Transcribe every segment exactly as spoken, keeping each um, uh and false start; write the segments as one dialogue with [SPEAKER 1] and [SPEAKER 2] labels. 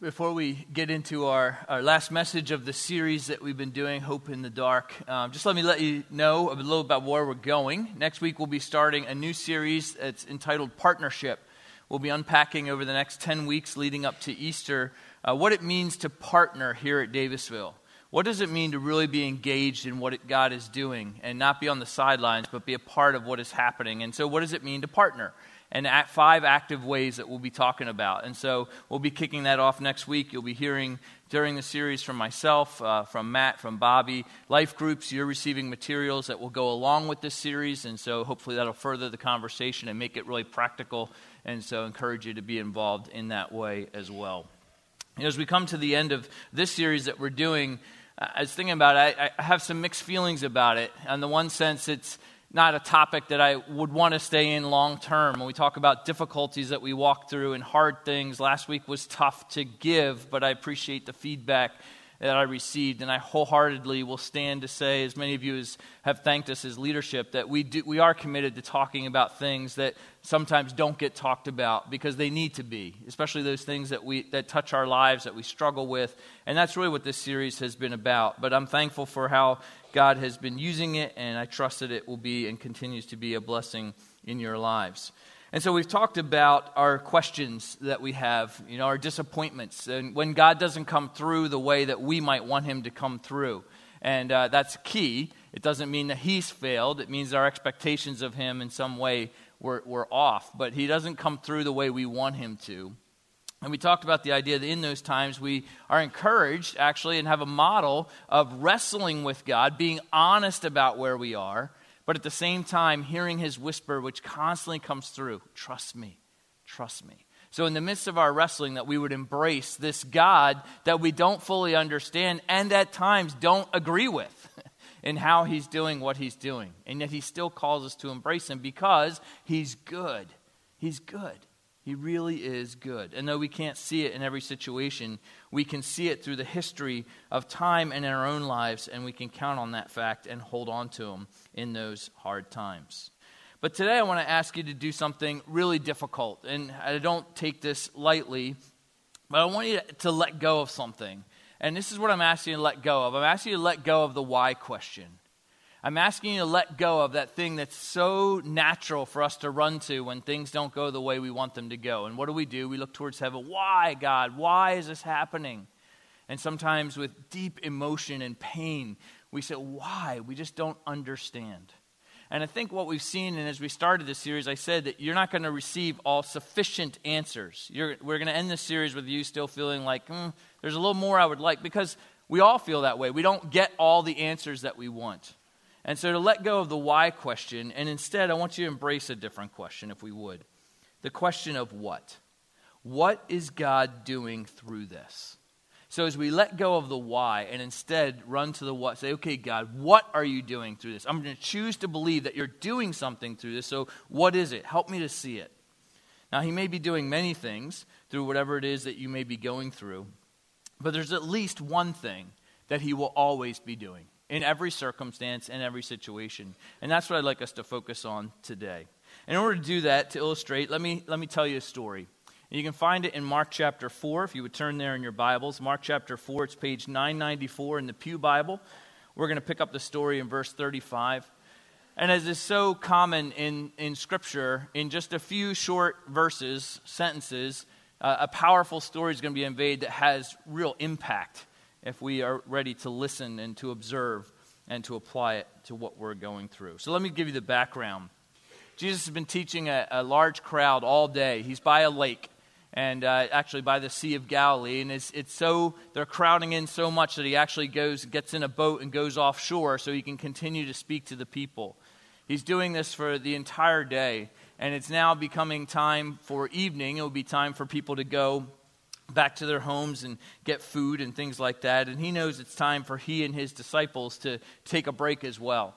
[SPEAKER 1] before we get into our, our last message of the series that we've been doing, Hope in the Dark, um, just let me let you know a little about where we're going. Next week we'll be starting a new series that's entitled Partnership. We'll be unpacking over the next ten weeks leading up to Easter uh, what it means to partner here at Davisville. What does it mean to really be engaged in what it, God is doing and not be on the sidelines but be a part of what is happening? And so what does it mean to partner? And at five active ways that we'll be talking about. And so we'll be kicking that off next week. You'll be hearing during the series from myself, uh, from Matt, from Bobby. Life groups, you're receiving materials that will go along with this series. And so hopefully that'll further the conversation and make it really practical. And so I encourage you to be involved in that way as well. And as we come to the end of this series that we're doing, I was thinking about it, I, I have some mixed feelings about it. On the one sense, it's not a topic that I would want to stay in long term. When we talk about difficulties that we walk through and hard things, last week was tough to give, but I appreciate the feedback that I received, and I wholeheartedly will stand to say, as many of you as have thanked us as leadership, that we do, we are committed to talking about things that sometimes don't get talked about because they need to be, especially those things that we that touch our lives, that we struggle with, and that's really what this series has been about. But I'm thankful for how God has been using it, and I trust that it will be and continues to be a blessing in your lives. And so we've talked about our questions that we have, you know, our disappointments, and when God doesn't come through the way that we might want him to come through. And uh, that's key. It doesn't mean that he's failed. It means our expectations of him in some way were, were off. But he doesn't come through the way we want him to. And we talked about the idea that in those times we are encouraged, actually, and have a model of wrestling with God, being honest about where we are, but at the same time, hearing his whisper, which constantly comes through, trust me, trust me. So in the midst of our wrestling, that we would embrace this God that we don't fully understand and at times don't agree with in how he's doing what he's doing. And yet he still calls us to embrace him because he's good. He's good. He really is good. And though we can't see it in every situation, we can see it through the history of time and in our own lives, and we can count on that fact and hold on to him in those hard times. But today I want to ask you to do something really difficult, and I don't take this lightly, but I want you to let go of something. And this is what I'm asking you to let go of. I'm asking you to let go of the why question. I'm asking you to let go of that thing that's so natural for us to run to when things don't go the way we want them to go. And what do we do? We look towards heaven. Why, God? Why is this happening? And sometimes with deep emotion and pain, we say, why? We just don't understand. And I think what we've seen, and as we started this series, I said that you're not going to receive all sufficient answers. You're, we're going to end this series with you still feeling like, mm, there's a little more I would like, because we all feel that way. We don't get all the answers that we want. And so to let go of the why question, and instead I want you to embrace a different question, if we would. The question of what? What is God doing through this? So as we let go of the why and instead run to the what, say, okay, God, what are you doing through this? I'm going to choose to believe that you're doing something through this, so what is it? Help me to see it. Now, he may be doing many things through whatever it is that you may be going through, but there's at least one thing that he will always be doing. In every circumstance, in every situation. And that's what I'd like us to focus on today. In order to do that, to illustrate, let me let me tell you a story. And you can find it in Mark chapter four, if you would turn there in your Bibles. Mark chapter four, it's page nine ninety-four in the Pew Bible. We're going to pick up the story in verse thirty-five. And as is so common in, in Scripture, in just a few short verses, sentences, uh, a powerful story is going to be conveyed that has real impact if we are ready to listen and to observe and to apply it to what we're going through. So let me give you the background. Jesus has been teaching a, a large crowd all day. He's by a lake, and uh, actually by the Sea of Galilee, and it's, it's so, they're crowding in so much that he actually goes, gets in a boat and goes offshore so he can continue to speak to the people. He's doing this for the entire day, and it's now becoming time for evening. It will be time for people to go back to their homes and get food and things like that. And he knows it's time for he and his disciples to take a break as well.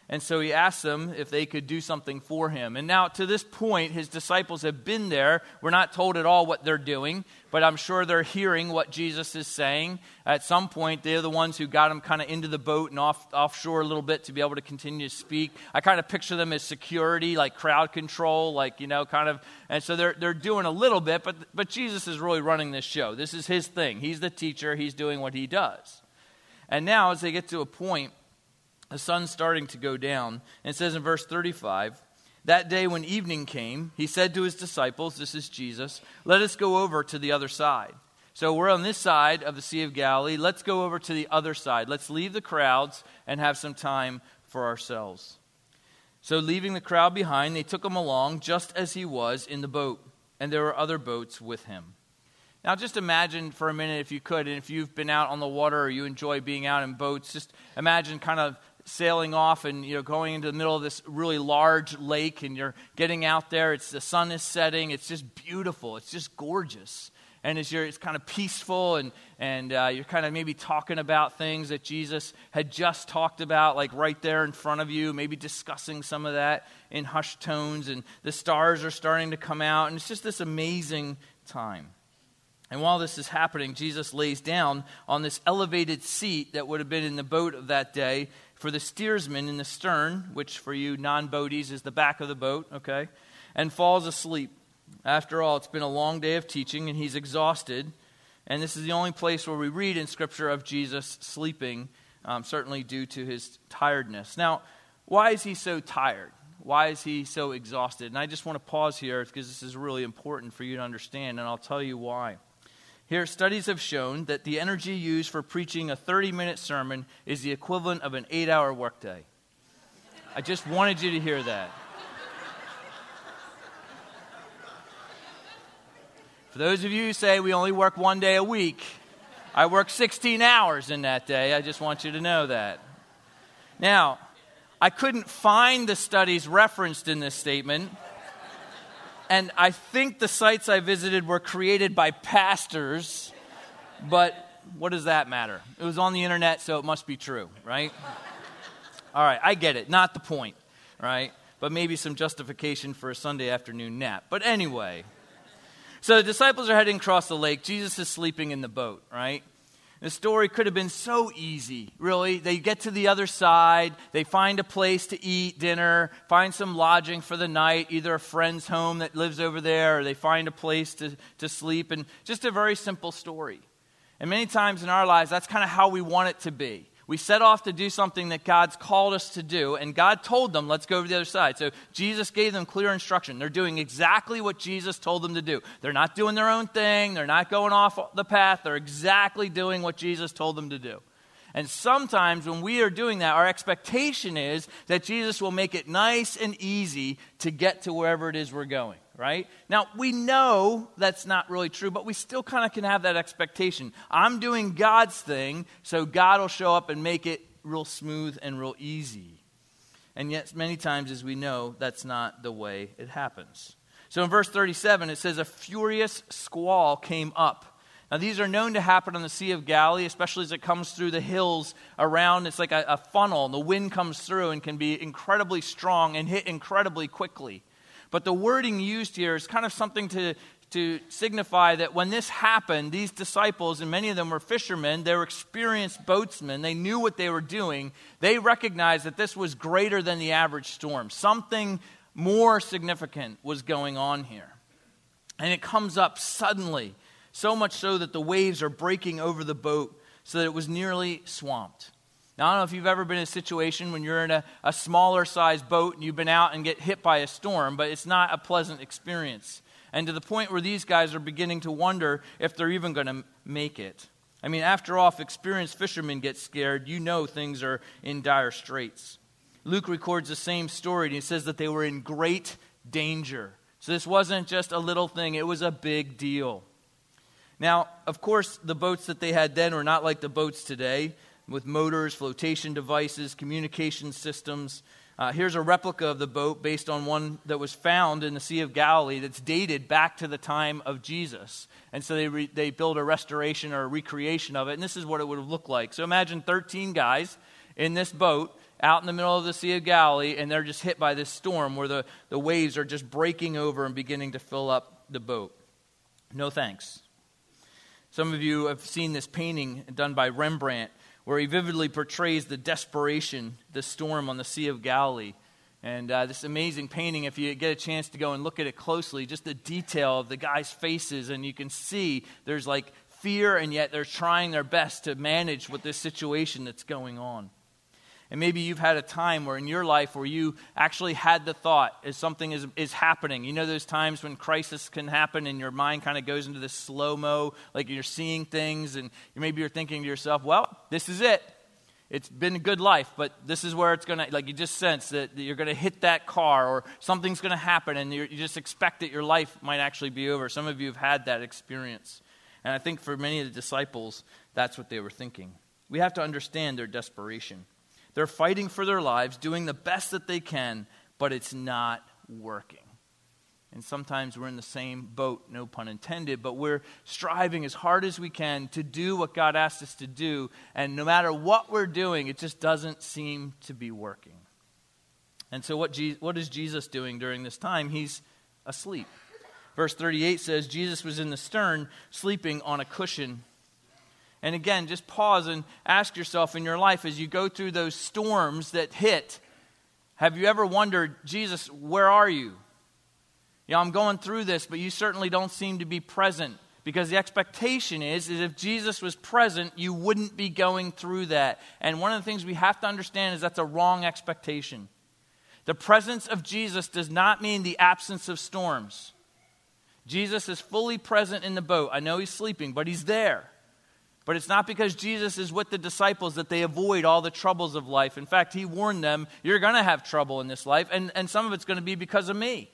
[SPEAKER 1] And so he asked them if they could do something for him. And now to this point, his disciples have been there. We're not told at all what they're doing, but I'm sure they're hearing what Jesus is saying. At some point, they're the ones who got him kind of into the boat and off offshore a little bit to be able to continue to speak. I kind of picture them as security, like crowd control, like, you know, kind of. And so they're they're doing a little bit, but but Jesus is really running this show. This is his thing. He's the teacher. He's doing what he does. And now as they get to a point, the sun's starting to go down. And it says in verse thirty-five, that day when evening came, he said to his disciples, this is Jesus, let us go over to the other side. So we're on this side of the Sea of Galilee. Let's go over to the other side. Let's leave the crowds and have some time for ourselves. So leaving the crowd behind, they took him along just as he was in the boat. And there were other boats with him. Now just imagine for a minute, if you could, and if you've been out on the water or you enjoy being out in boats, just imagine kind of sailing off and, you know, going into the middle of this really large lake, and you're getting out there. It's the sun is setting. It's just beautiful. It's just gorgeous. And as you're, it's kind of peaceful, and and uh, you're kind of maybe talking about things that Jesus had just talked about, like right there in front of you, maybe discussing some of that in hushed tones, and the stars are starting to come out, and it's just this amazing time. And while this is happening, Jesus lays down on this elevated seat that would have been in the boat of that day for the steersman in the stern, which for you non-boaties is the back of the boat, okay, and falls asleep. After all, it's been a long day of teaching, and he's exhausted. And this is the only place where we read in Scripture of Jesus sleeping, um, certainly due to his tiredness. Now, why is he so tired? Why is he so exhausted? And I just want to pause here because this is really important for you to understand, and I'll tell you why. Here, studies have shown that the energy used for preaching a thirty-minute sermon is the equivalent of an eight-hour workday. I just wanted you to hear that. For those of you who say we only work one day a week, I work sixteen hours in that day. I just want you to know that. Now, I couldn't find the studies referenced in this statement. And I think the sites I visited were created by pastors, but what does that matter? It was on the internet, so it must be true, right? All right, I get it. Not the point, right? But maybe some justification for a Sunday afternoon nap. But anyway, so the disciples are heading across the lake. Jesus is sleeping in the boat, right? The story could have been so easy, really. They get to the other side, they find a place to eat dinner, find some lodging for the night, either a friend's home that lives over there, or they find a place to, to sleep, and just a very simple story. And many times in our lives, that's kind of how we want it to be. We set off to do something that God's called us to do, and God told them, let's go over the other side. So Jesus gave them clear instruction. They're doing exactly what Jesus told them to do. They're not doing their own thing. They're not going off the path. They're exactly doing what Jesus told them to do. And sometimes when we are doing that, our expectation is that Jesus will make it nice and easy to get to wherever it is we're going, right? Now, we know that's not really true, but we still kind of can have that expectation. I'm doing God's thing, so God will show up and make it real smooth and real easy. And yet, many times, as we know, that's not the way it happens. So in verse thirty-seven, it says, a furious squall came up. Now, these are known to happen on the Sea of Galilee, especially as it comes through the hills around. It's like a, a funnel, and the wind comes through and can be incredibly strong and hit incredibly quickly. But the wording used here is kind of something to, to signify that when this happened, these disciples, and many of them were fishermen, they were experienced boatsmen, they knew what they were doing. They recognized that this was greater than the average storm. Something more significant was going on here. And it comes up suddenly. So much so that the waves are breaking over the boat so that it was nearly swamped. Now, I don't know if you've ever been in a situation when you're in a, a smaller sized boat and you've been out and get hit by a storm, but it's not a pleasant experience. And to the point where these guys are beginning to wonder if they're even going to make it. I mean, after all, if experienced fishermen get scared, you know things are in dire straits. Luke records the same story, and he says that they were in great danger. So this wasn't just a little thing, it was a big deal. Now, of course, the boats that they had then were not like the boats today, with motors, flotation devices, communication systems. Uh, here's a replica of the boat based on one that was found in the Sea of Galilee that's dated back to the time of Jesus. And so they re- they built a restoration or a recreation of it, and this is what it would have looked like. So imagine thirteen guys in this boat out in the middle of the Sea of Galilee, and they're just hit by this storm where the, the waves are just breaking over and beginning to fill up the boat. No thanks. Some of you have seen this painting done by Rembrandt, where he vividly portrays the desperation, the storm on the Sea of Galilee. And uh, this amazing painting, if you get a chance to go and look at it closely, just the detail of the guys' faces, and you can see there's like fear, and yet they're trying their best to manage with this situation that's going on. And maybe you've had a time where in your life where you actually had the thought as something is, is happening. You know those times when crisis can happen and your mind kind of goes into this slow-mo, like you're seeing things, and maybe you're thinking to yourself, well, this is it. It's been a good life, but this is where it's going to, like you just sense that you're going to hit that car or something's going to happen, and you just expect that your life might actually be over. Some of you have had that experience. And I think for many of the disciples, that's what they were thinking. We have to understand their desperation. They're fighting for their lives, doing the best that they can, but it's not working. And sometimes we're in the same boat, no pun intended, but we're striving as hard as we can to do what God asked us to do, and no matter what we're doing, it just doesn't seem to be working. And so what, Je- what is Jesus doing during this time? He's asleep. Verse thirty-eight says, Jesus was in the stern, sleeping on a cushion. And again, just pause and ask yourself in your life as you go through those storms that hit, have you ever wondered, Jesus, where are you? You know, I'm going through this, but you certainly don't seem to be present. Because the expectation is, is if Jesus was present, you wouldn't be going through that. And one of the things we have to understand is that's a wrong expectation. The presence of Jesus does not mean the absence of storms. Jesus is fully present in the boat. I know he's sleeping, but he's there. But it's not because Jesus is with the disciples that they avoid all the troubles of life. In fact, he warned them, you're going to have trouble in this life, and, and some of it's going to be because of me.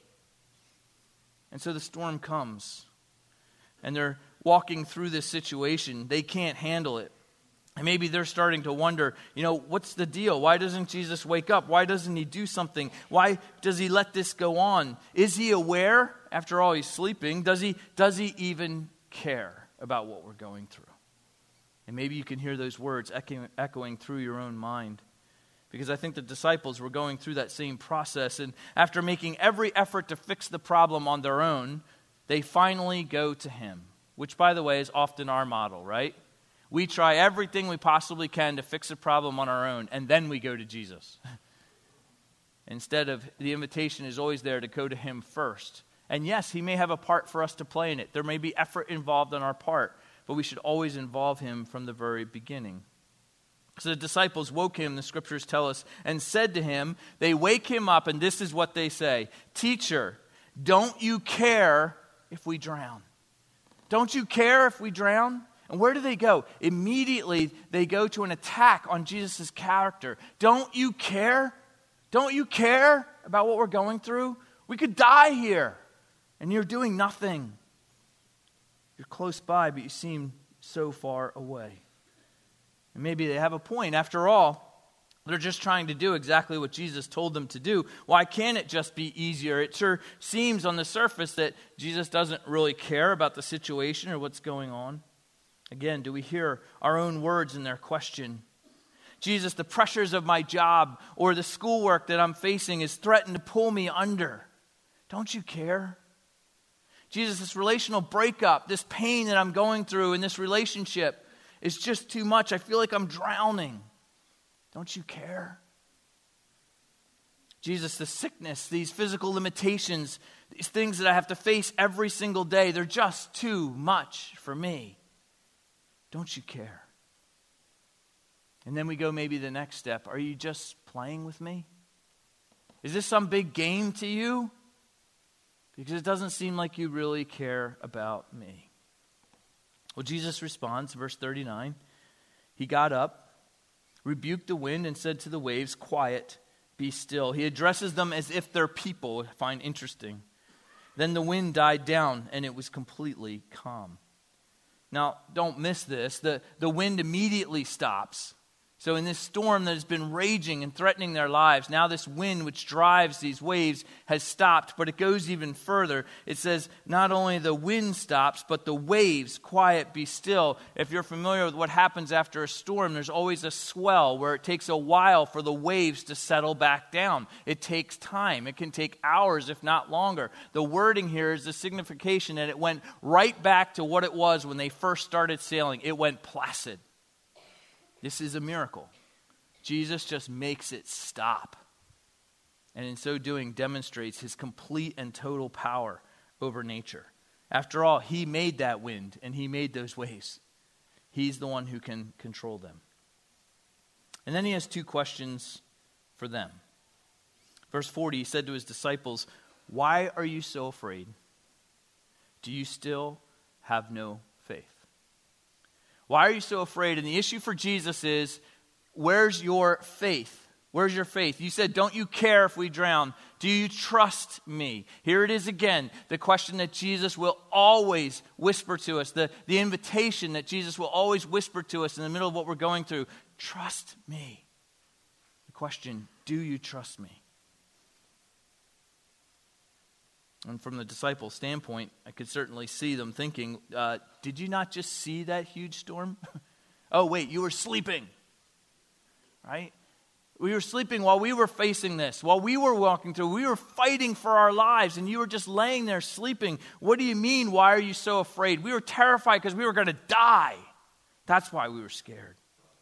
[SPEAKER 1] And so the storm comes, and they're walking through this situation. They can't handle it. And maybe they're starting to wonder, you know, what's the deal? Why doesn't Jesus wake up? Why doesn't he do something? Why does he let this go on? Is he aware? After all, he's sleeping. Does he, does he even care about what we're going through? And maybe you can hear those words echoing, echoing through your own mind. Because I think the disciples were going through that same process. And after making every effort to fix the problem on their own, they finally go to him. Which, by the way, is often our model, right? We try everything we possibly can to fix a problem on our own, and then we go to Jesus. Instead of, the invitation is always there to go to him first. And yes, he may have a part for us to play in it. There may be effort involved on our part, but we should always involve him from the very beginning. So the disciples woke him, the scriptures tell us, and said to him, they wake him up, and this is what they say, Teacher, don't you care if we drown? Don't you care if we drown? And where do they go? Immediately, they go to an attack on Jesus' character. Don't you care? Don't you care about what we're going through? We could die here, and you're doing nothing. You're close by, but you seem so far away. And maybe they have a point. After all, they're just trying to do exactly what Jesus told them to do. Why can't it just be easier? It sure seems on the surface that Jesus doesn't really care about the situation or what's going on. Again, do we hear our own words in their question? Jesus, the pressures of my job or the schoolwork that I'm facing is threatened to pull me under. Don't you care? Jesus, this relational breakup, this pain that I'm going through in this relationship is just too much. I feel like I'm drowning. Don't you care? Jesus, the sickness, these physical limitations, these things that I have to face every single day, they're just too much for me. Don't you care? And then we go maybe the next step. Are you just playing with me? Is this some big game to you? Because it doesn't seem like you really care about me. Well, Jesus responds, verse thirty-nine. He got up, rebuked the wind, and said to the waves, Quiet, be still. He addresses them as if they're people, I find interesting. Then the wind died down, and it was completely calm. Now, don't miss this. The, the wind immediately stops. So in this storm that has been raging and threatening their lives, now this wind which drives these waves has stopped, but it goes even further. It says not only the wind stops, but the waves, quiet, be still. If you're familiar with what happens after a storm, there's always a swell where it takes a while for the waves to settle back down. It takes time. It can take hours, if not longer. The wording here is the signification that it went right back to what it was when they first started sailing. It went placid. This is a miracle. Jesus just makes it stop. And in so doing, demonstrates his complete and total power over nature. After all, he made that wind and he made those waves. He's the one who can control them. And then he has two questions for them. Verse forty, he said to his disciples, "Why are you so afraid? Do you still have no faith?" Why are you so afraid? And the issue for Jesus is, where's your faith? Where's your faith? You said, don't you care if we drown? Do you trust me? Here it is again, the question that Jesus will always whisper to us, the, the invitation that Jesus will always whisper to us in the middle of what we're going through. Trust me. The question, do you trust me? And from the disciples' standpoint, I could certainly see them thinking, uh, did you not just see that huge storm? Oh, wait, you were sleeping, right? We were sleeping while we were facing this, while we were walking through. We were fighting for our lives, and you were just laying there sleeping. What do you mean, why are you so afraid? We were terrified because we were going to die. That's why we were scared.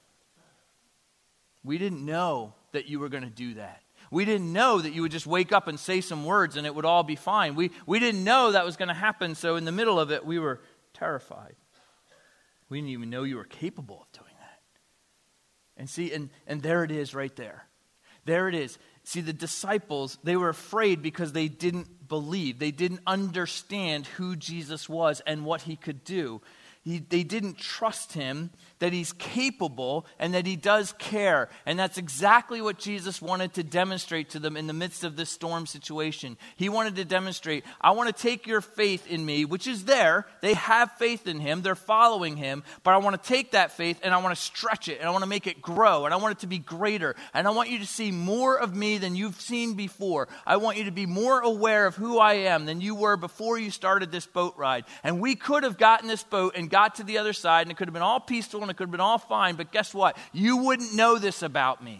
[SPEAKER 1] We didn't know that you were going to do that. We didn't know that you would just wake up and say some words and it would all be fine. We, we didn't know that was going to happen, so in the middle of it, we were terrified. We didn't even know you were capable of doing that. And see, and, and there it is right there. There it is. See, the disciples, they were afraid because they didn't believe. They didn't understand who Jesus was and what he could do. He, they didn't trust him, that he's capable and that he does care. And that's exactly what Jesus wanted to demonstrate to them in the midst of this storm situation. He wanted to demonstrate, I want to take your faith in me, which is there. They have faith in him. They're following him. But I want to take that faith and I want to stretch it and I want to make it grow and I want it to be greater. And I want you to see more of me than you've seen before. I want you to be more aware of who I am than you were before you started this boat ride. And we could have gotten this boat and got to the other side and it could have been all peaceful and it could have been all fine, but guess what? You wouldn't know this about me.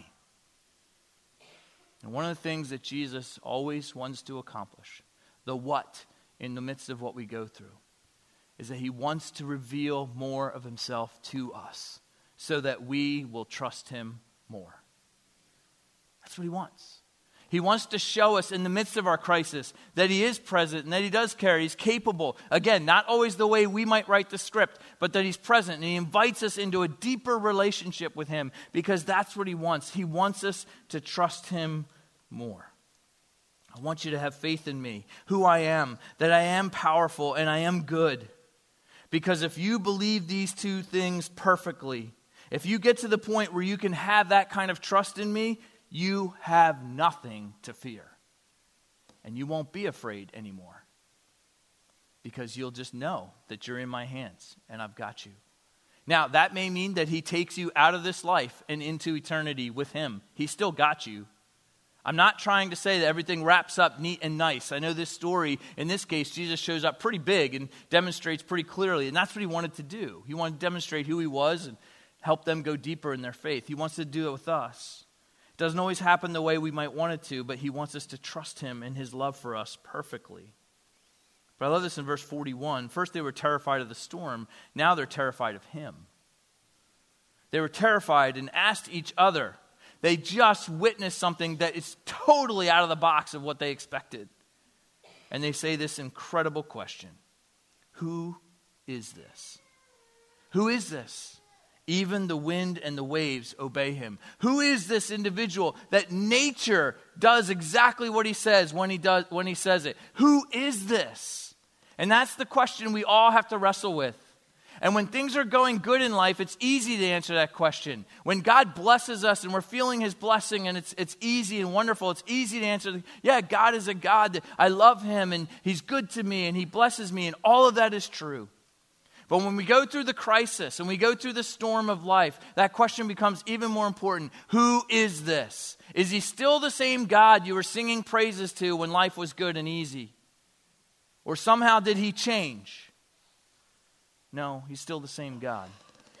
[SPEAKER 1] And one of the things that Jesus always wants to accomplish, the what in the midst of what we go through, is that he wants to reveal more of himself to us so that we will trust him more. That's what he wants. He wants to show us in the midst of our crisis that he is present and that he does care. He's capable. Again, not always the way we might write the script, but that he's present and he invites us into a deeper relationship with him because that's what he wants. He wants us to trust him more. I want you to have faith in me, who I am, that I am powerful and I am good. Because if you believe these two things perfectly, if you get to the point where you can have that kind of trust in me, you have nothing to fear. And you won't be afraid anymore. Because you'll just know that you're in my hands and I've got you. Now, that may mean that he takes you out of this life and into eternity with him. He's still got you. I'm not trying to say that everything wraps up neat and nice. I know this story, in this case, Jesus shows up pretty big and demonstrates pretty clearly. And that's what he wanted to do. He wanted to demonstrate who he was and help them go deeper in their faith. He wants to do it with us. Doesn't always happen the way we might want it to, but he wants us to trust him and his love for us perfectly. But I love this in verse forty-one. First they were terrified of the storm. Now they're terrified of him. They were terrified and asked each other. They just witnessed something that is totally out of the box of what they expected. And they say this incredible question. Who is this? Who is this? Even the wind and the waves obey him. Who is this individual that nature does exactly what he says when he does when he says it? Who is this? And that's the question we all have to wrestle with. And when things are going good in life, it's easy to answer that question. When God blesses us and we're feeling his blessing and it's it's easy and wonderful, it's easy to answer, yeah, God is a God that I love him and he's good to me and he blesses me and all of that is true. But when we go through the crisis and we go through the storm of life, that question becomes even more important. Who is this? Is he still the same God you were singing praises to when life was good and easy? Or somehow did he change? No, he's still the same God.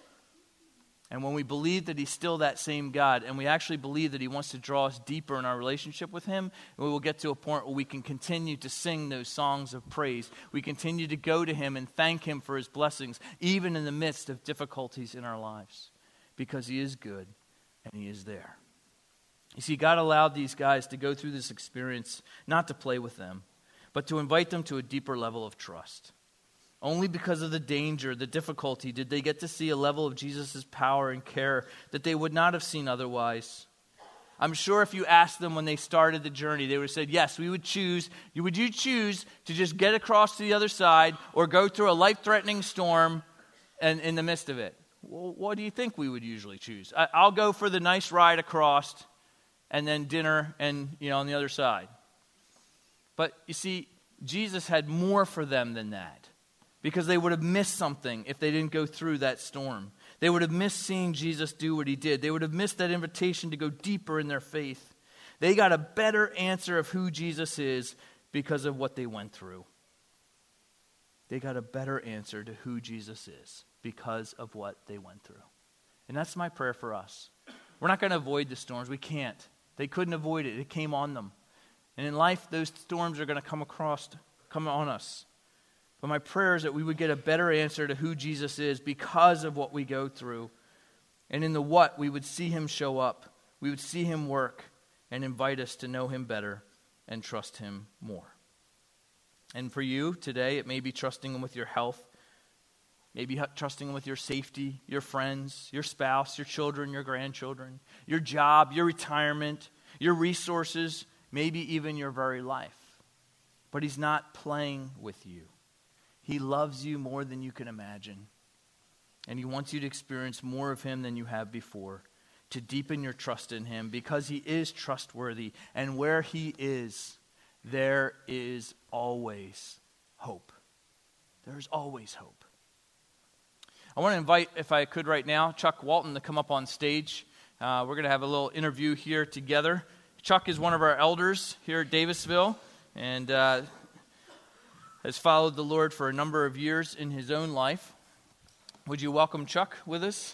[SPEAKER 1] And when we believe that he's still that same God, and we actually believe that he wants to draw us deeper in our relationship with him, we will get to a point where we can continue to sing those songs of praise. We continue to go to him and thank him for his blessings, even in the midst of difficulties in our lives, because he is good and he is there. You see, God allowed these guys to go through this experience not to play with them, but to invite them to a deeper level of trust. Only because of the danger, the difficulty, did they get to see a level of Jesus' power and care that they would not have seen otherwise. I'm sure if you asked them when they started the journey, they would have said, yes, we would choose. Would you choose to just get across to the other side or go through a life-threatening storm and in the midst of it? Well, what do you think we would usually choose? I, I'll go for the nice ride across and then dinner and, you know, on the other side. But you see, Jesus had more for them than that. Because they would have missed something if they didn't go through that storm. They would have missed seeing Jesus do what he did. They would have missed that invitation to go deeper in their faith. They got a better answer of who Jesus is because of what they went through. They got a better answer to who Jesus is because of what they went through. And that's my prayer for us. We're not going to avoid the storms. We can't. They couldn't avoid it. It came on them. And in life, those storms are going to come across, come on us. But my prayer is that we would get a better answer to who Jesus is because of what we go through. And in the what, we would see him show up. We would see him work and invite us to know him better and trust him more. And for you today, it may be trusting him with your health. Maybe trusting him with your safety, your friends, your spouse, your children, your grandchildren, your job, your retirement, your resources, maybe even your very life. But he's not playing with you. He loves you more than you can imagine. And he wants you to experience more of him than you have before, to deepen your trust in him because he is trustworthy. And where he is, there is always hope. There's always hope. I want to invite, if I could right now, Chuck Walton to come up on stage. Uh, we're going to have a little interview here together. Chuck is one of our elders here at Davisville. And uh has followed the Lord for a number of years in his own life. Would you welcome Chuck with us?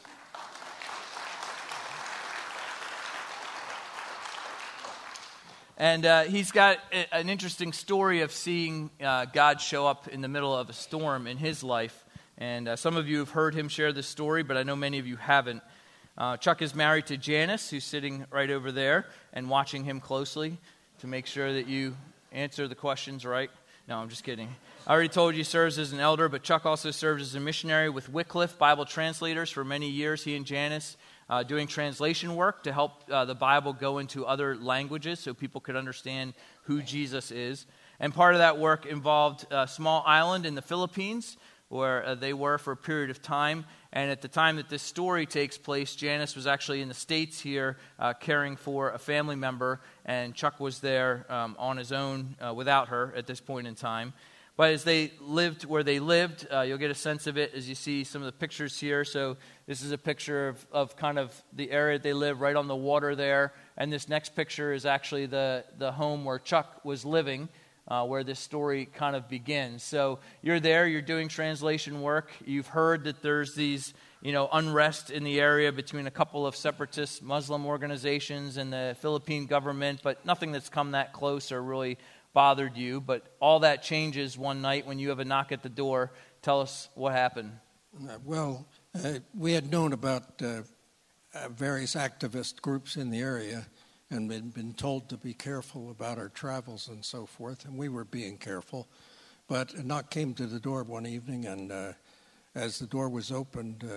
[SPEAKER 1] And uh, he's got a, an interesting story of seeing uh, God show up in the middle of a storm in his life. And uh, some of you have heard him share this story, but I know many of you haven't. Uh, Chuck is married to Janice, who's sitting right over there and watching him closely to make sure that you answer the questions right. No, I'm just kidding. I already told you he serves as an elder, but Chuck also serves as a missionary with Wycliffe Bible Translators for many years. He and Janice uh, doing translation work to help uh, the Bible go into other languages so people could understand who Jesus is. And part of that work involved a small island in the Philippines where uh, they were for a period of time. And at the time that this story takes place, Janice was actually in the States here uh, caring for a family member, and Chuck was there um, on his own uh, without her at this point in time. But as they lived where they lived, uh, you'll get a sense of it as you see some of the pictures here. So this is a picture of, of kind of the area they live, right on the water there. And this next picture is actually the, the home where Chuck was living, Uh, where this story kind of begins. So you're there, you're doing translation work. You've heard that there's these, you know, unrest in the area between a couple of separatist Muslim organizations and the Philippine government, but nothing that's come that close or really bothered you. But all that changes one night when you have a knock at the door. Tell us what happened.
[SPEAKER 2] Uh, well, uh, we had known about uh, uh, various activist groups in the area and been, been told to be careful about our travels and so forth, and we were being careful. But a knock came to the door one evening, and uh, as the door was opened, uh,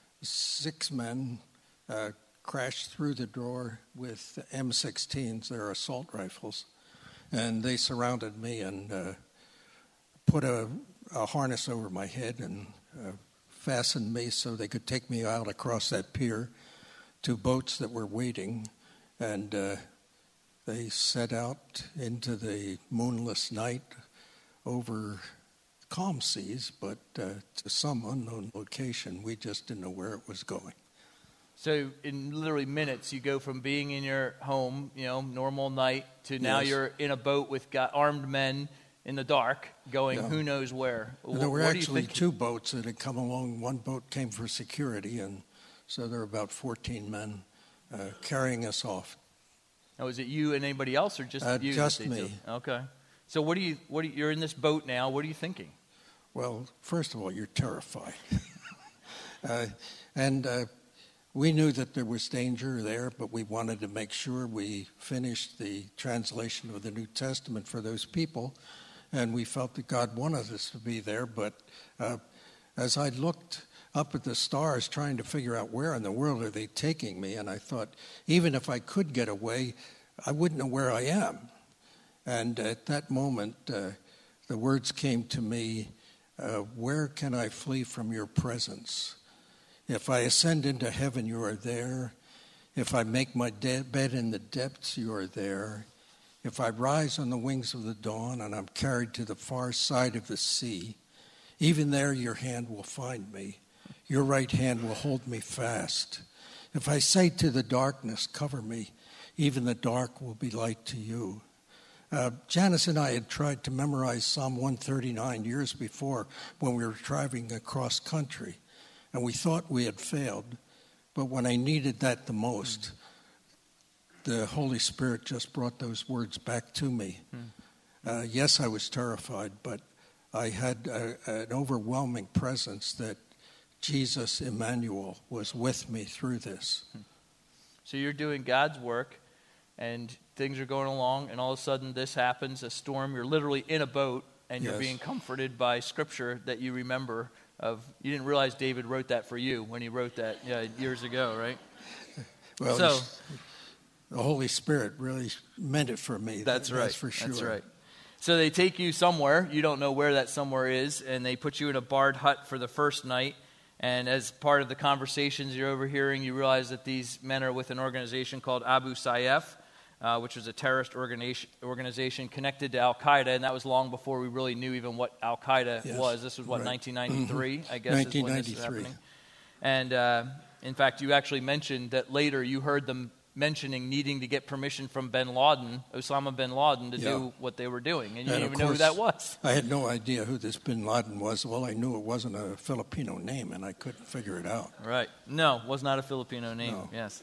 [SPEAKER 2] six men uh, crashed through the door with M sixteens, they're assault rifles, and they surrounded me and uh, put a, a harness over my head and uh, fastened me so they could take me out across that pier to boats that were waiting. And uh, they set out into the moonless night over calm seas, but uh, to some unknown location. We just didn't know where it was going.
[SPEAKER 1] So in literally minutes, you go from being in your home, you know, normal night, to now
[SPEAKER 2] Yes.
[SPEAKER 1] you're in a boat with got armed men in the dark going
[SPEAKER 2] Yeah.
[SPEAKER 1] who knows where.
[SPEAKER 2] And there were
[SPEAKER 1] What do you
[SPEAKER 2] actually
[SPEAKER 1] think-
[SPEAKER 2] two boats that had come along. One boat came for security, and so there were about fourteen men uh, carrying us off.
[SPEAKER 1] Now, is it you and anybody else, or just
[SPEAKER 2] Uh,
[SPEAKER 1] you?
[SPEAKER 2] just
[SPEAKER 1] that they
[SPEAKER 2] me.
[SPEAKER 1] took? Okay. So what do you? What do you, you're in this boat now? What are you thinking?
[SPEAKER 2] Well, first of all, you're terrified. uh, and uh, we knew that there was danger there, but we wanted to make sure we finished the translation of the New Testament for those people, and we felt that God wanted us to be there. But uh, as I looked up at the stars trying to figure out where in the world are they taking me, and I thought, even if I could get away, I wouldn't know where I am. And at that moment, uh, the words came to me, uh, where can I flee from your presence? If I ascend into heaven, you are there. If I make my de- bed in the depths, you are there. If I rise on the wings of the dawn and I'm carried to the far side of the sea, even there your hand will find me. Your right hand will hold me fast. If I say to the darkness, cover me, even the dark will be light to you. Uh, Janice and I had tried to memorize Psalm one thirty-nine years before when we were driving across country, and we thought we had failed. But when I needed that the most, the Holy Spirit just brought those words back to me. Uh, yes, I was terrified, but I had a, an overwhelming presence that Jesus, Emmanuel, was with me through this.
[SPEAKER 1] So you're doing God's work, and things are going along, and all of a sudden this happens, a storm. You're literally in a boat, and you're
[SPEAKER 2] Yes.
[SPEAKER 1] being comforted by Scripture that you remember. Of you didn't realize David wrote that for you when he wrote that yeah, years ago, right?
[SPEAKER 2] Well,
[SPEAKER 1] So-
[SPEAKER 2] it's- the Holy Spirit really meant it for me.
[SPEAKER 1] That's
[SPEAKER 2] that-
[SPEAKER 1] right.
[SPEAKER 2] That's for sure.
[SPEAKER 1] That's right. So they take you somewhere. You don't know where that somewhere is, and they put you in a barred hut for the first night. And as part of the conversations you're overhearing, you realize that these men are with an organization called Abu Sayyaf, uh, which was a terrorist organization, organization connected to Al-Qaeda, and that was long before we really knew even what Al-Qaeda
[SPEAKER 2] Yes,
[SPEAKER 1] was. This was, what,
[SPEAKER 2] right.
[SPEAKER 1] nineteen ninety-three, I guess, is when this is
[SPEAKER 2] nineteen ninety-three.
[SPEAKER 1] happening. And, uh, in fact, you actually mentioned that later you heard them mentioning needing to get permission from bin Laden, Osama bin Laden, to
[SPEAKER 2] Yeah.
[SPEAKER 1] do what they were doing. And you
[SPEAKER 2] And
[SPEAKER 1] didn't
[SPEAKER 2] of
[SPEAKER 1] even know who
[SPEAKER 2] course,
[SPEAKER 1] that was.
[SPEAKER 2] I had no idea who this bin Laden was. Well, I knew it wasn't a Filipino name, and I couldn't figure it out.
[SPEAKER 1] Right. No, was not a Filipino name.
[SPEAKER 2] No.
[SPEAKER 1] Yes.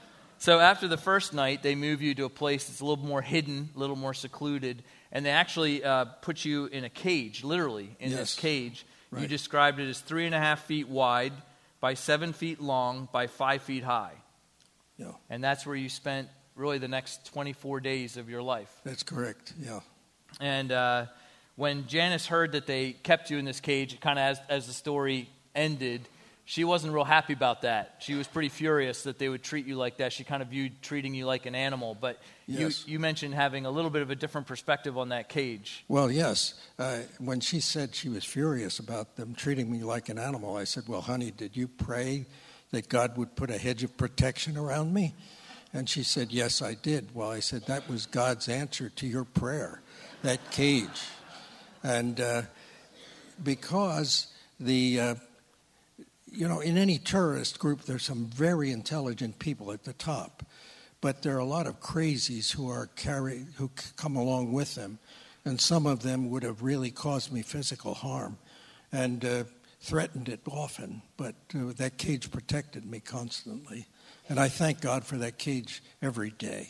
[SPEAKER 1] So after the first night, they move you to a place that's a little more hidden, a little more secluded, and they actually uh, put you in a cage, literally in this
[SPEAKER 2] Yes.
[SPEAKER 1] cage. You
[SPEAKER 2] Right.
[SPEAKER 1] described it as three and a half feet wide by seven feet long by five feet high.
[SPEAKER 2] Yeah,
[SPEAKER 1] And that's where you spent really the next twenty-four days of your life.
[SPEAKER 2] that's correct. Yeah.
[SPEAKER 1] And uh, when Janice heard that they kept you in this cage, kind of as, as the story ended, she wasn't real happy about that. She was pretty furious that they would treat you like that. She kind of viewed treating you like an animal. But
[SPEAKER 2] Yes.
[SPEAKER 1] you, you mentioned having a little bit of a different perspective on that cage.
[SPEAKER 2] Well, yes. Uh, when she said she was furious about them treating me like an animal, I said, well, honey, did you pray that God would put a hedge of protection around me? And she said, yes, I did. Well, I said, that was God's answer to your prayer, that cage. And uh, because the, uh, you know, in any terrorist group, there's some very intelligent people at the top. But there are a lot of crazies who are carry, who c- come along with them. And some of them would have really caused me physical harm and uh, threatened it often. But uh, that cage protected me constantly. And I thank God for that cage every day.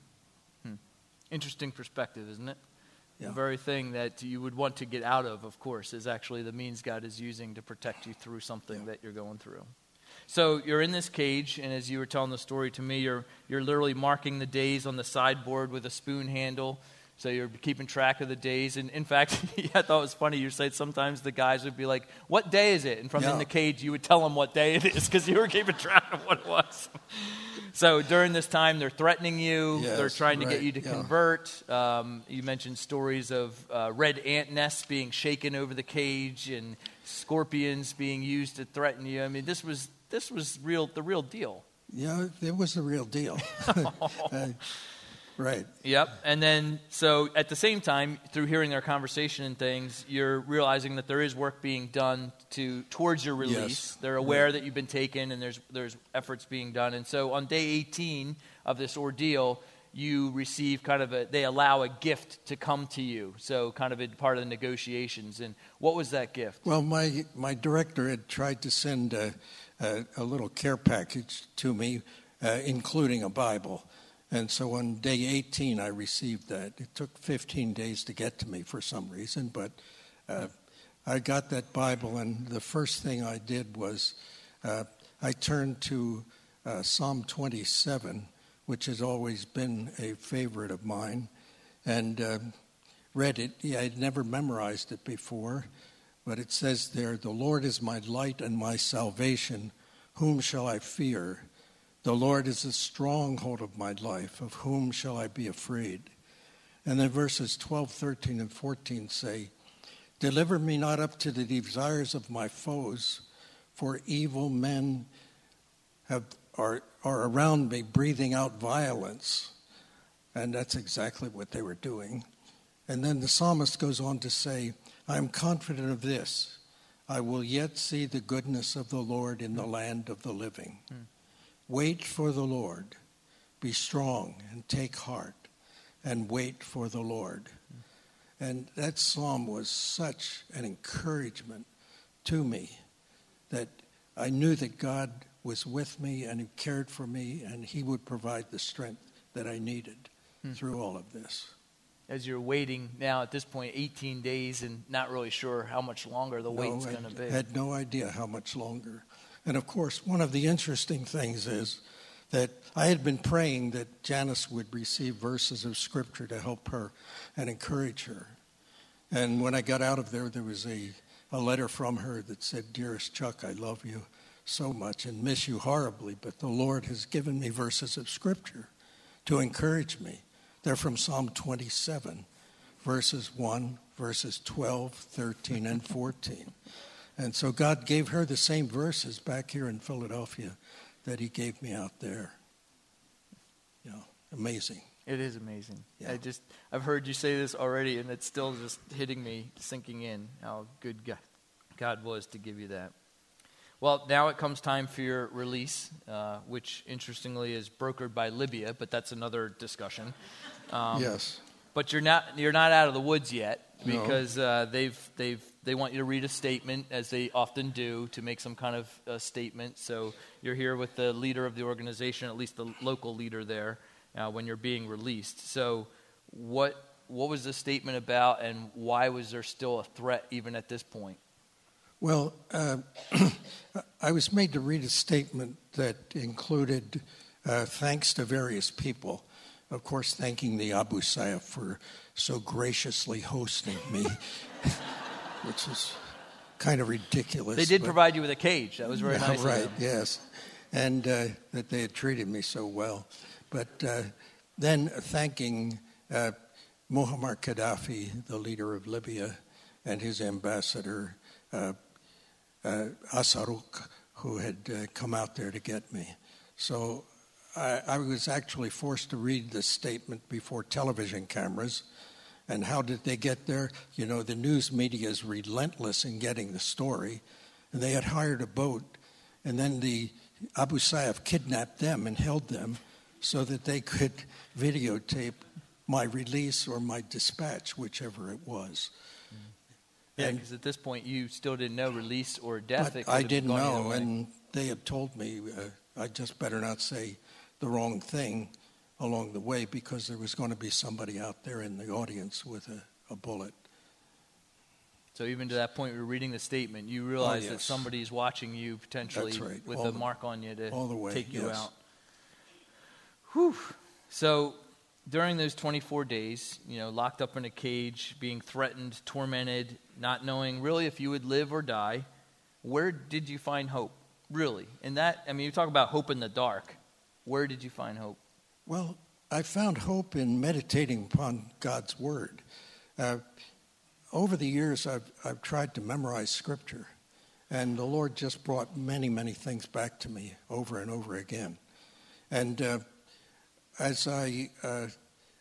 [SPEAKER 1] Interesting perspective, isn't it?
[SPEAKER 2] Yeah.
[SPEAKER 1] The very thing that you would want to get out of, of course, is actually the means God is using to protect you through something
[SPEAKER 2] Yeah.
[SPEAKER 1] that you're going through. So you're in this cage, and as you were telling the story to me, you're you're literally marking the days on the sideboard with a spoon handle. So you're keeping track of the days. And in fact, I thought it was funny. You said sometimes the guys would be like, what day is it? And from in
[SPEAKER 2] Yeah.
[SPEAKER 1] the cage, you would tell them what day it is because you were keeping track of what it was. So during this time, they're threatening you.
[SPEAKER 2] Yes,
[SPEAKER 1] they're trying to get
[SPEAKER 2] right,
[SPEAKER 1] you to
[SPEAKER 2] yeah.
[SPEAKER 1] convert. Um, you mentioned stories of uh, red ant nests being shaken over the cage and scorpions being used to threaten you. I mean, this was this was real, the real deal.
[SPEAKER 2] Yeah, it was the real deal. uh, Right.
[SPEAKER 1] Yep. And then, so at the same time, through hearing their conversation and things, you're realizing that there is work being done to towards your release.
[SPEAKER 2] Yes.
[SPEAKER 1] They're aware
[SPEAKER 2] Right.
[SPEAKER 1] that you've been taken, and there's there's efforts being done. And so, on day eighteen of this ordeal, you receive kind of a, they allow a gift to come to you. So, kind of a part of the negotiations. And what was that gift?
[SPEAKER 2] Well, my my director had tried to send a, a, a little care package to me, uh, including a Bible. And so on day eighteen, I received that. It took fifteen days to get to me for some reason, but uh, I got that Bible, and the first thing I did was uh, I turned to uh, Psalm twenty-seven, which has always been a favorite of mine, and uh, read it. Yeah, I'd never memorized it before, but it says there, "The Lord is my light and my salvation. Whom shall I fear? The Lord is the stronghold of my life. Of whom shall I be afraid?" And then verses twelve, thirteen, and fourteen say, "Deliver me not up to the desires of my foes, for evil men have are, are around me, breathing out violence." And that's exactly what they were doing. And then the psalmist goes on to say, "I am confident of this. I will yet see the goodness of the Lord in the land of the living." Mm. Wait for the Lord. Be strong and take heart and wait for the Lord. Mm. And that psalm was such an encouragement to me that I knew that God was with me and he cared for me and he would provide the strength that I needed mm. through all of this.
[SPEAKER 1] As you're waiting now at this point, eighteen days, and not really sure how much longer the
[SPEAKER 2] no,
[SPEAKER 1] wait's going to be.
[SPEAKER 2] I had no idea how much longer. And of course, one of the interesting things is that I had been praying that Janice would receive verses of Scripture to help her and encourage her. And when I got out of there, there was a, a letter from her that said, "Dearest Chuck, I love you so much and miss you horribly, but the Lord has given me verses of Scripture to encourage me." They're from Psalm twenty-seven, verses one, verses twelve, thirteen, and fourteen. And so God gave her the same verses back here in Philadelphia that he gave me out there. You know, amazing.
[SPEAKER 1] It is amazing.
[SPEAKER 2] Yeah.
[SPEAKER 1] I just, I've heard you say this already, and it's still just hitting me, sinking in, how good God, God was to give you that. Well, now it comes time for your release, uh, which interestingly is brokered by Libya, but that's another discussion. Um,
[SPEAKER 2] yes.
[SPEAKER 1] But you're not you're not out of the woods yet, because
[SPEAKER 2] no.
[SPEAKER 1] uh, they've they've they want you to read a statement, as they often do, to make some kind of uh, statement. So you're here with the leader of the organization, at least the local leader there, uh, when you're being released. So what what was the statement about, and why was there still a threat even at this point?
[SPEAKER 2] Well, uh, I was made to read a statement that included uh, thanks to various people. Of course, thanking the Abu Sayyaf for so graciously hosting me, which is kind of ridiculous.
[SPEAKER 1] They did
[SPEAKER 2] but,
[SPEAKER 1] provide you with a cage. That was very
[SPEAKER 2] yeah,
[SPEAKER 1] nice
[SPEAKER 2] right,
[SPEAKER 1] of them.
[SPEAKER 2] Yes, and uh, that they had treated me so well. But uh, then thanking uh, Muammar Gaddafi, the leader of Libya, and his ambassador, uh, uh, Asaruk, who had uh, come out there to get me. So I, I was actually forced to read this statement before television cameras. And how did they get there? You know, the news media is relentless in getting the story. And they had hired a boat, and then the Abu Sayyaf kidnapped them and held them so that they could videotape my release or my dispatch, whichever it was.
[SPEAKER 1] Yeah, because at this point you still didn't know release or death.
[SPEAKER 2] But I didn't know, and they had told me uh, I just better not say the wrong thing along the way, because there was going to be somebody out there in the audience with a, a bullet.
[SPEAKER 1] So even to that point, we were reading the statement, you realize
[SPEAKER 2] oh, yes.
[SPEAKER 1] that somebody's watching you potentially
[SPEAKER 2] right.
[SPEAKER 1] with
[SPEAKER 2] all
[SPEAKER 1] a
[SPEAKER 2] the,
[SPEAKER 1] mark on you to
[SPEAKER 2] all the way,
[SPEAKER 1] take you
[SPEAKER 2] yes.
[SPEAKER 1] out. Whew. So during those twenty-four days, you know, locked up in a cage, being threatened, tormented, not knowing really if you would live or die, where did you find hope? Really? In that, I mean, you talk about hope in the dark. Where did you find hope?
[SPEAKER 2] Well, I found hope in meditating upon God's Word. Uh, over the years, I've, I've tried to memorize Scripture, and the Lord just brought many, many things back to me over and over again. And uh, as I uh,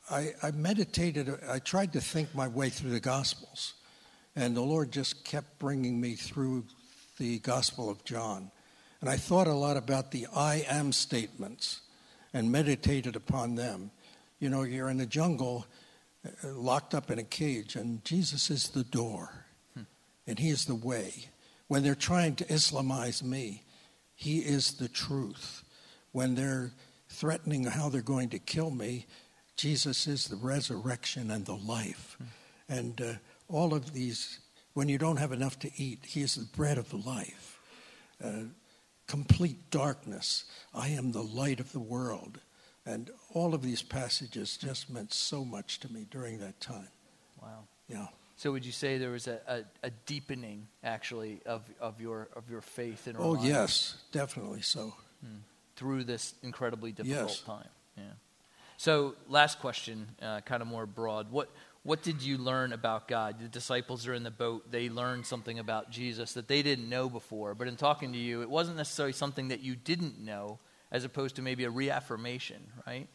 [SPEAKER 2] I, I meditated, I tried to think my way through the Gospels, and the Lord just kept bringing me through the Gospel of John. And I thought a lot about the I am statements and meditated upon them. You know, you're in a jungle, uh, locked up in a cage, and Jesus is the door, hmm. and he is the way. When they're trying to Islamize me, he is the truth. When they're threatening how they're going to kill me, Jesus is the resurrection and the life. Hmm. And uh, all of these, when you don't have enough to eat, he is the bread of life. Uh, complete darkness, I am the light of the world. And all of these passages just meant so much to me during that time.
[SPEAKER 1] Wow.
[SPEAKER 2] Yeah.
[SPEAKER 1] So would you say there was a, a, a deepening, actually, of, of your of your faith in
[SPEAKER 2] Oh,
[SPEAKER 1] life?
[SPEAKER 2] yes, definitely so.
[SPEAKER 1] Hmm. Through this incredibly difficult
[SPEAKER 2] yes.
[SPEAKER 1] time. Yeah. So last question, uh, kind of more broad. What what did you learn about God? The disciples are in the boat. They learned something about Jesus that they didn't know before. But in talking to you, it wasn't necessarily something that you didn't know, as opposed to maybe a reaffirmation, right?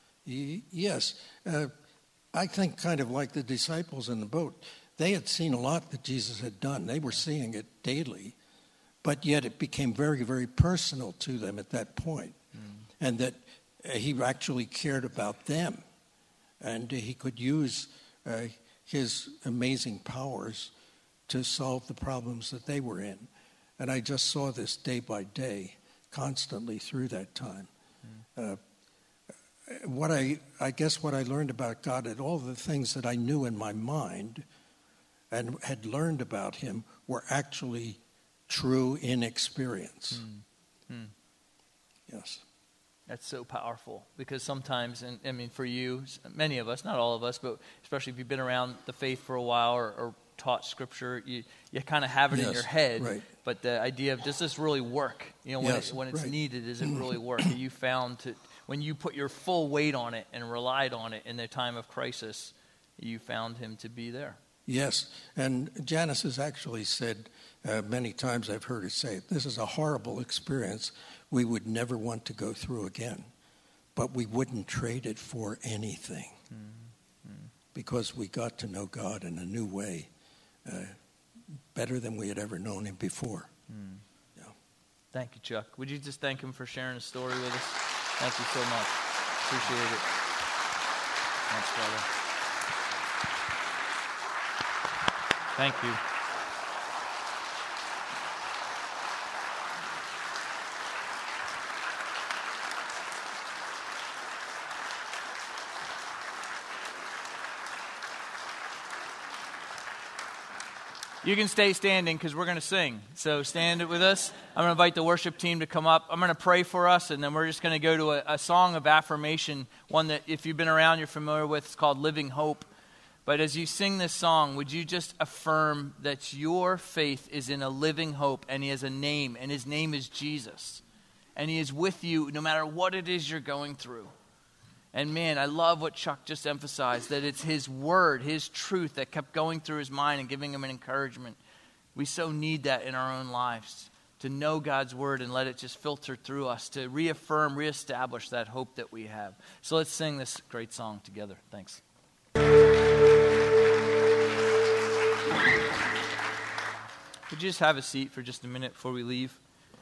[SPEAKER 2] Yes. Uh, I think kind of like the disciples in the boat. They had seen a lot that Jesus had done. They were seeing it daily. But yet it became very, very personal to them at that point. Mm. And that uh, he actually cared about them. And uh, he could use uh, his amazing powers to solve the problems that they were in. And I just saw this day by day, constantly through that time. Mm. Uh, what I, I guess what I learned about God, and all the things that I knew in my mind and had learned about him, were actually true in experience. Mm. Mm. Yes.
[SPEAKER 1] That's so powerful, because sometimes, and I mean for you, many of us, not all of us, but especially if you've been around the faith for a while or, or taught Scripture, you, you kind of have it
[SPEAKER 2] yes,
[SPEAKER 1] in your head.
[SPEAKER 2] Right.
[SPEAKER 1] But the idea of, does this really work? You know, when,
[SPEAKER 2] yes,
[SPEAKER 1] it, when it's
[SPEAKER 2] right.
[SPEAKER 1] needed, does it really work? You found to, when you put your full weight on it and relied on it in the time of crisis, you found him to be there.
[SPEAKER 2] Yes, and Janice has actually said uh, many times, I've heard her say, this is a horrible experience we would never want to go through again, but we wouldn't trade it for anything mm-hmm. because we got to know God in a new way, uh, better than we had ever known him before. Mm. Yeah.
[SPEAKER 1] Thank you, Chuck. Would you just thank him for sharing his story with us? Thank you so much. Appreciate it. Thanks, brother. Thank you. You can stay standing because we're going to sing. So stand with us. I'm going to invite the worship team to come up. I'm going to pray for us, and then we're just going to go to a, a song of affirmation, one that if you've been around, you're familiar with. It's called Living Hope. But as you sing this song, would you just affirm that your faith is in a living hope, and he has a name, and his name is Jesus. And he is with you no matter what it is you're going through. And man, I love what Chuck just emphasized, that it's his word, his truth that kept going through his mind and giving him an encouragement. We so need that in our own lives, to know God's word and let it just filter through us, to reaffirm, reestablish that hope that we have. So let's sing this great song together. Thanks. Would you just have a seat for just a minute before we leave?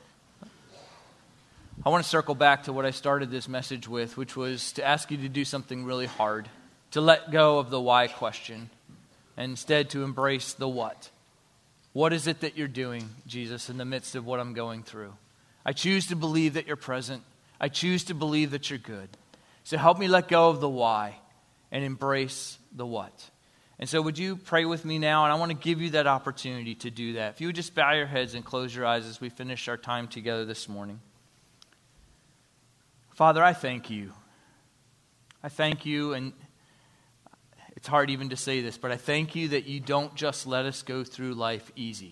[SPEAKER 1] I want to circle back to what I started this message with, which was to ask you to do something really hard, to let go of the why question, and instead to embrace the what. What is it that you're doing, Jesus, in the midst of what I'm going through? I choose to believe that you're present. I choose to believe that you're good. So help me let go of the why and embrace the what. And so would you pray with me now? And I want to give you that opportunity to do that. If you would just bow your heads and close your eyes as we finish our time together this morning. Father, I thank you. I thank you, and it's hard even to say this, but I thank you that you don't just let us go through life easy.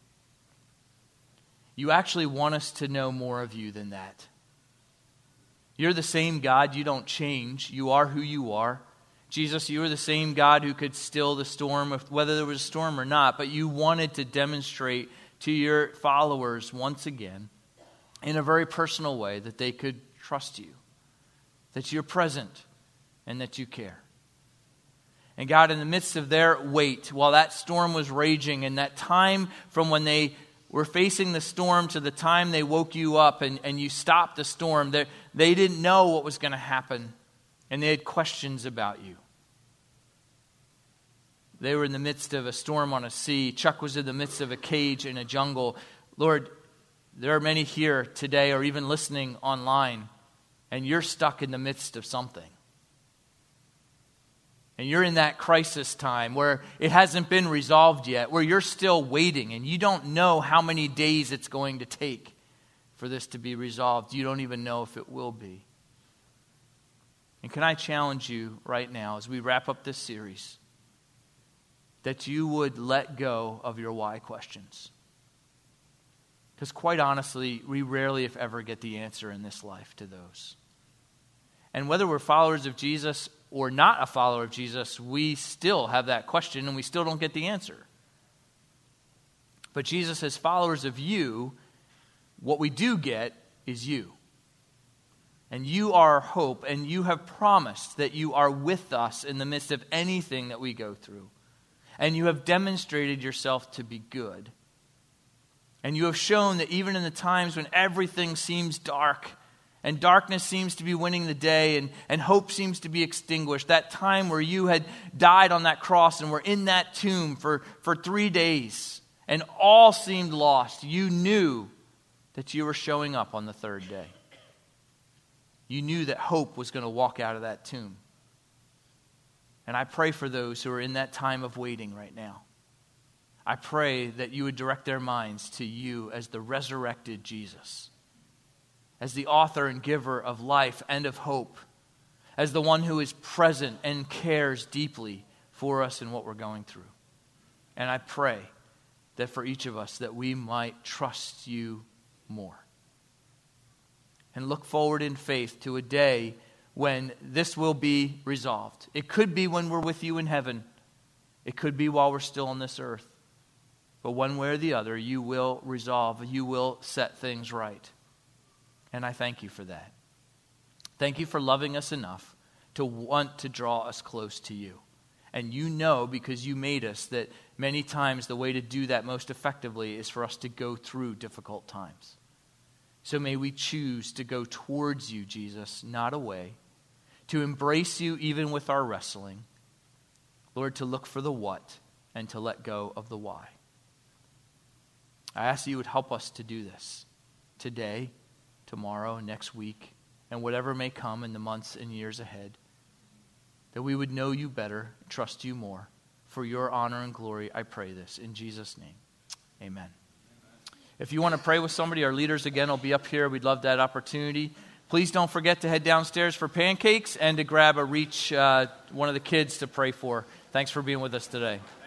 [SPEAKER 1] You actually want us to know more of you than that. You're the same God. You don't change. You are who you are. Jesus, you are the same God who could still the storm, whether there was a storm or not, but you wanted to demonstrate to your followers once again, in a very personal way, that they could trust you, that you're present, and that you care. And God, in the midst of their wait, while that storm was raging, and that time from when they were facing the storm to the time they woke you up and, and you stopped the storm, they, they didn't know what was going to happen, and they had questions about you. They were in the midst of a storm on a sea. Chuck was in the midst of a cage in a jungle. Lord, there are many here today or even listening online, and you're stuck in the midst of something. And you're in that crisis time where it hasn't been resolved yet, where you're still waiting, and you don't know how many days it's going to take for this to be resolved. You don't even know if it will be. And can I challenge you right now as we wrap up this series that you would let go of your why questions? Because quite honestly, we rarely, if ever, get the answer in this life to those. And whether we're followers of Jesus or not a follower of Jesus, we still have that question and we still don't get the answer. But Jesus, as followers of you, what we do get is you. And you are our hope, and you have promised that you are with us in the midst of anything that we go through. And you have demonstrated yourself to be good. And you have shown that even in the times when everything seems dark, and darkness seems to be winning the day, and, and hope seems to be extinguished, that time where you had died on that cross and were in that tomb for, for three days, and all seemed lost, you knew that you were showing up on the third day. You knew that hope was going to walk out of that tomb. And I pray for those who are in that time of waiting right now. I pray that you would direct their minds to you as the resurrected Jesus, as the author and giver of life and of hope, as the one who is present and cares deeply for us in what we're going through. And I pray that for each of us that we might trust you more and look forward in faith to a day when this will be resolved. It could be when we're with you in heaven. It could be while we're still on this earth. But one way or the other, you will resolve. You will set things right. And I thank you for that. Thank you for loving us enough to want to draw us close to you. And you know, because you made us, that many times the way to do that most effectively is for us to go through difficult times. So may we choose to go towards you, Jesus, not away, to embrace you even with our wrestling. Lord, to look for the what and to let go of the why. I ask that you would help us to do this today, tomorrow, next week, and whatever may come in the months and years ahead. That we would know you better, trust you more. For your honor and glory, I pray this in Jesus' name. Amen. If you want to pray with somebody, our leaders again will be up here. We'd love that opportunity. Please don't forget to head downstairs for pancakes and to grab a reach, uh, one of the kids to pray for. Thanks for being with us today.